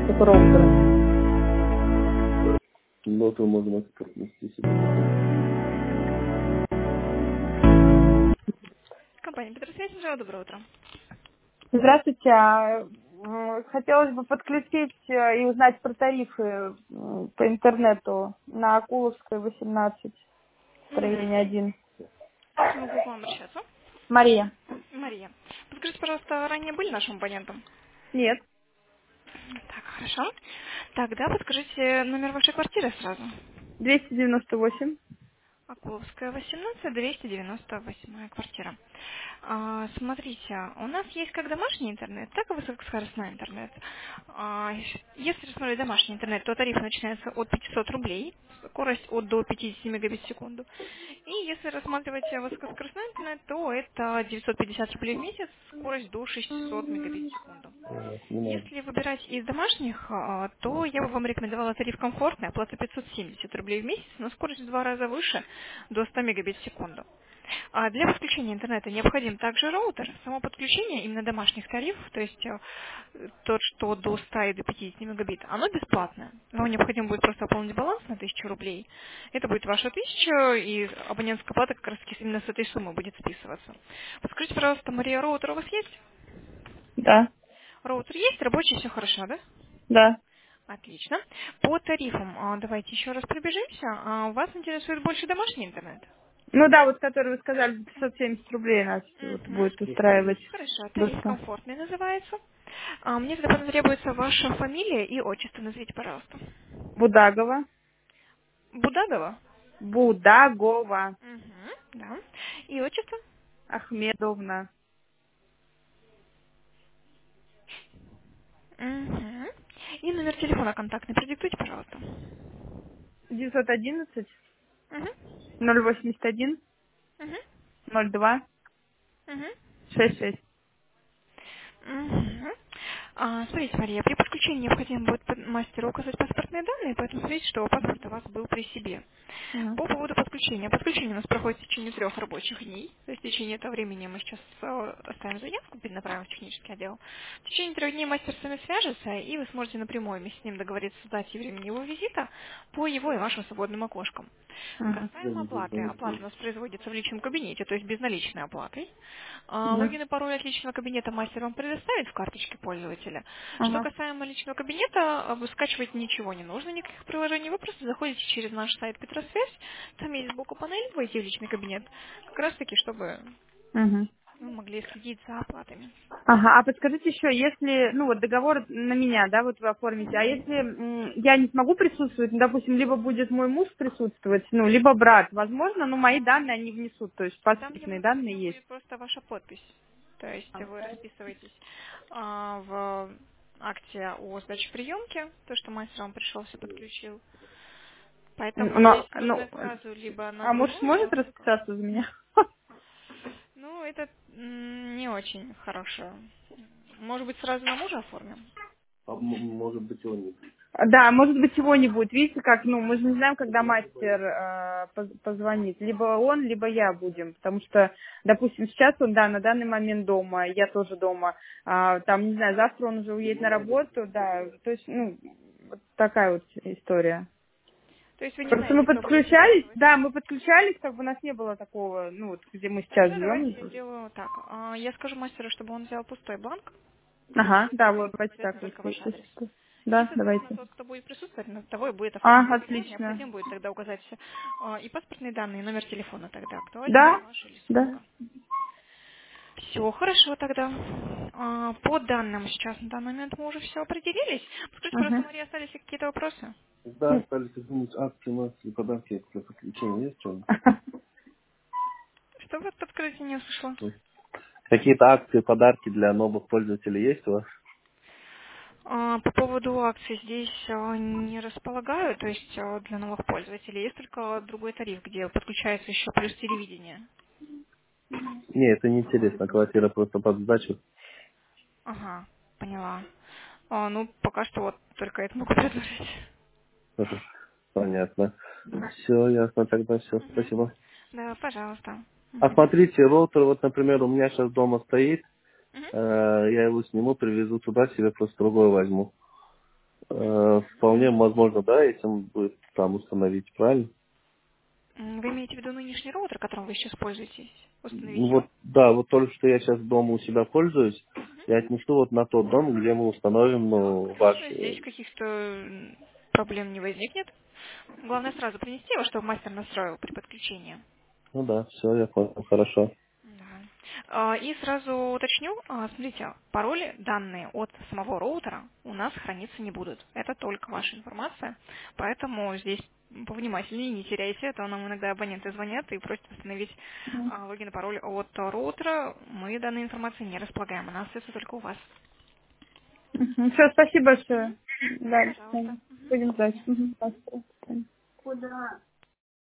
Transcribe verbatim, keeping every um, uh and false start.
Только роутера. Но то можно как нести себе. Компания Петросвязь, доброе утро. Здравствуйте. а, м, Хотелось бы подключить э, и узнать про тарифы м, по интернету на Акуловской восемнадцать, Угу. строение один. С кем могу к вам обращаться? Мария. Мария. Подскажите, пожалуйста, ранее были нашим абонентом? Нет. Так, хорошо. Тогда подскажите номер вашей квартиры сразу. двести девяносто восемь. Акуловская, восемнадцать, двести девяносто восьмая квартира. А, смотрите, у нас есть как домашний интернет, так и высокоскоростной интернет. А, если рассмотреть домашний интернет, то тариф начинается от пятисот рублей, скорость от до пятидесяти мегабит в секунду. И если рассматривать высокоскоростной интернет, то это девятьсот пятьдесят рублей в месяц, скорость до шестисот мегабит в секунду. Вот, не надо. Если выбирать из домашних, а, то я бы вам рекомендовала тариф комфортный, оплата пятьсот семьдесят рублей в месяц, но скорость в два раза выше, до ста мегабит в секунду. А для подключения интернета необходим также роутер. Само подключение именно домашних тарифов, то есть э, тот, что до ста и до пятидесяти мегабит, оно бесплатное. Вам необходимо будет просто пополнить баланс на тысячу рублей. Это будет ваша тысяча, и абонентская плата как раз именно с этой суммы будет списываться. Подскажите, пожалуйста, Мария, роутер у вас есть? Да. Роутер есть, рабочий, все хорошо, да? Да. Отлично. По тарифам а, давайте еще раз пробежимся. А, Вас интересует больше домашний интернет? Ну да, вот который вы сказали, пятьсот семьдесят рублей нас вот Мгм. будет устраивать. Хорошо, тариф Просто комфортный называется. А, Мне тогда потребуется ваша фамилия и отчество. Назовите, пожалуйста. Будагова. Будагова? Будагова. Угу, да. И отчество? Ахмедовна. Угу. И номер телефона контактный продиктуйте, пожалуйста. девятьсот одиннадцать Угу. ноль восемьдесят один Угу. ноль два Угу. шесть шесть. Мгм. А, смотрите, Мария, при подключении необходимо будет под- мастеру указать паспортные данные, поэтому смотрите, что паспорт у вас был при себе. Мгм. По поводу подключения. Подключение у нас проходит в течение трех рабочих дней. То есть в течение этого времени мы сейчас э, оставим заявку, перенаправим в технический отдел. В течение трех дней мастер с вами свяжется, и вы сможете напрямую вместе с ним договориться о дате и времени его визита по его и вашим свободным окошкам. Мгм. Касаемо оплаты. Оплата у нас производится в личном кабинете, то есть безналичной оплатой. А, Да. Логин и пароль от личного кабинета мастер вам предоставит в карточке пользователя. Что Ага. касаемо личного кабинета, а, вы скачивать ничего не нужно, никаких приложений. Вы просто заходите через наш сайт Петросвязь, там есть сбоку панель, войти в личный кабинет, как раз таки, чтобы Мгм. вы могли следить за оплатами. Ага, а подскажите еще, если, ну вот договор на меня, да, вот вы оформите, а если м, я не смогу присутствовать, ну, допустим, либо будет мой муж присутствовать, ну, либо брат, возможно, но мои А, данные они внесут, то есть Там паспортные данные необходима есть. будет просто ваша подпись. То есть вы расписываетесь а, в акте о сдаче приемки, то, что мастер вам пришел, все подключил. М, Поэтому Но, здесь ну, нужно сразу либо на а муж двойную сможет ставку. расписаться за меня? Ну, это м, не очень хорошо. Может быть, сразу на мужа оформим? А м- может быть, его не будет. Да, может быть, его не будет. Видите, как, ну, мы же не знаем, когда мастер э, поз- позвонит. Либо он, либо я будем. Потому что, допустим, сейчас он, да, на данный момент дома, я тоже дома. А, там, не знаю, завтра он уже уедет на работу, да. То есть, ну, вот такая вот история. То есть вы не Просто мы знаете, кто будет подключались, участвовать? да, мы подключались, как бы у нас не было такого, ну, вот, где мы сейчас Тогда давайте я живем. сделаю так. А, Я скажу мастеру, чтобы он взял пустой бланк, Ага, и да, туда вот, будет давайте так, обязательно только если, ваш адрес. если- И, да, соответственно, давайте. тот, кто будет присутствовать, на того и будет оформлено А, договор. отлично. Необходимо будет тогда указать а, и паспортные данные, и номер телефона тогда актуальный, или Да, ваш, или да. супруга. Все, хорошо тогда. А, По данным сейчас на данный момент мы уже все определились. Скажите, пожалуйста, Угу. Мария, остались ли какие-то вопросы? Да, остались какие-нибудь акции, у нас и подарки для подключения есть что-нибудь? Что вы подскажите, не услышала? Какие-то акции, подарки для новых пользователей есть у вас? А, По поводу акций здесь а, не располагаю, то есть а, для новых пользователей. Есть только другой тариф, где подключается еще плюс телевидение. Не, это не интересно. Квартира просто под сдачу. Ага, поняла. А, ну, пока что вот только это могу предложить. Понятно. Все, ясно, тогда все, Мгм. спасибо. Да, пожалуйста. А Мгм. смотрите, роутер, вот, например, у меня сейчас дома стоит, Мгм. э, я его сниму, привезу туда, себе просто другой возьму. Э, вполне возможно, да, этим будет там установить, правильно? М, Вы имеете в виду нынешний роутер, которым вы сейчас пользуетесь? Установить Ну его? вот, да, вот только что я сейчас дома у себя пользуюсь, я отнесу вот на тот дом, где мы установим, ну, ваш... Конечно, э, здесь каких-то м, проблем не возникнет. Главное сразу принести его, чтобы мастер настроил при подключении. Ну да, все, я понял, хорошо. Да. А, И сразу уточню, а, смотрите, пароли, данные от самого роутера у нас храниться не будут. Это только ваша информация, поэтому здесь повнимательнее, не теряйте, а то нам иногда абоненты звонят и просят установить а, логин и пароль от роутера. Мы данной информацией не располагаем, она остается только у вас. Все, спасибо большое. Да, Пожалуйста. будем ждать. Мгм, спасибо.